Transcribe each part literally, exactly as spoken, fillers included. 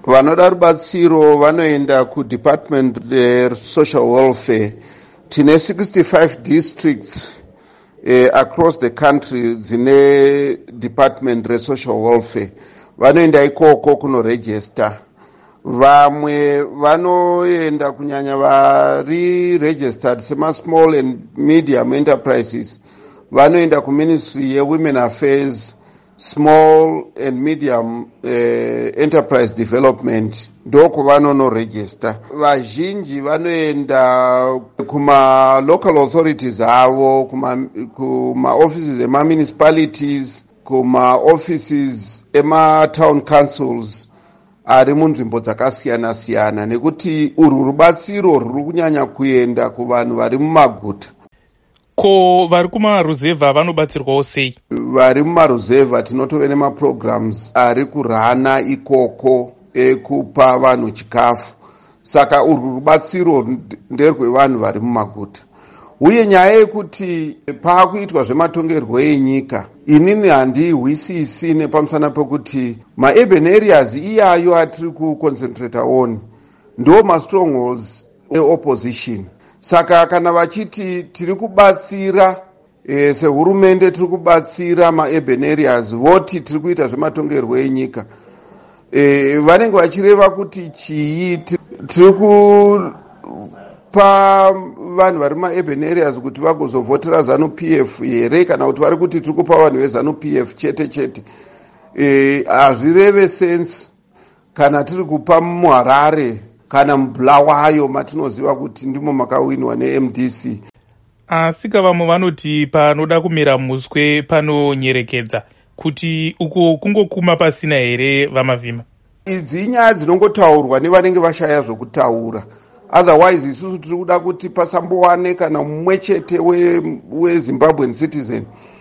Vanoda rubatsiro vanoenda kuDepartment reSocial Welfare. Tine sixty-five districts uh, across the country dzine Department reSocial Welfare. Vanoenda ikoko kunoregister. Vamwe vanoenda kunyanya vari registered sema small and medium enterprises. Vanoenda kuMinistry yeWomen Affairs, Small and Medium uh, Enterprise Development. Ndoko vanono register. Vazhinji vanoenda kuma local authorities avo, kuma, kuma offices ema municipalities, kuma offices ema town councils ari munzvimbo dzakasiyana siyana, nekuti urwu rubatsiro rwuri kunyanya kuenda kuvanhu vari mumaguta. Ko vari kumaruzevha vanobatsirwawo sei? Vari mumaruzevha tinotove nemaprograms ari kurana ikoko ekupa vanhu chikafu. Saka urwu rubatsiro nderwevanhu vari mumaguta. Uye nyaya yekuti paakuitwa zvematongerwo enyika, inini handihwisisi nepamusana pekuti maurban areas iyayo atiri kuconcentrata on ndo mastrongholds eopposition. Saka kana vachiti tiri kubatsira e, sehurumende tiri kubatsira maurban areas, voti tiri kuita zvematongerwo enyika, e, vanenge vachireva kuti chii? Tiri kupa vanhu vari mumaurban areas kuti vagozovhotera ZANU P F here, kana kuti vari kuti tiri kupa vanhu veZANU P F chete chete? Hazvireve e, sense kana tiri kupa muHarare kana muBulawayo matinoziva kuti ndimo makawinwa neM D C. Asika vamwe vanoti panoda kumera muswe panonyerekedza, kuti uko kungokuma pasina here vamavhima? Idzi inyaya dzinongotaurwa nevanenge vashaya zvokutaura. Otherwise isusu tiri kuda kuti pasambowane kana mumwe chete weZimbabwean citizen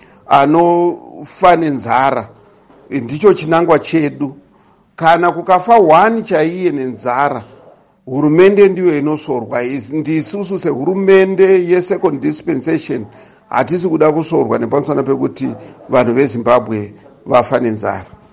anofa nenzara. Ndicho chinangwa chedu. Kana kukafa one chaiye nenzara, hurumende ndiyo inosorwa. Ndisusu sehurumende yesecond dispensation hatisi kuda kusorwa nepamusana pekuti vanhu veZimbabwe vafa nenzara.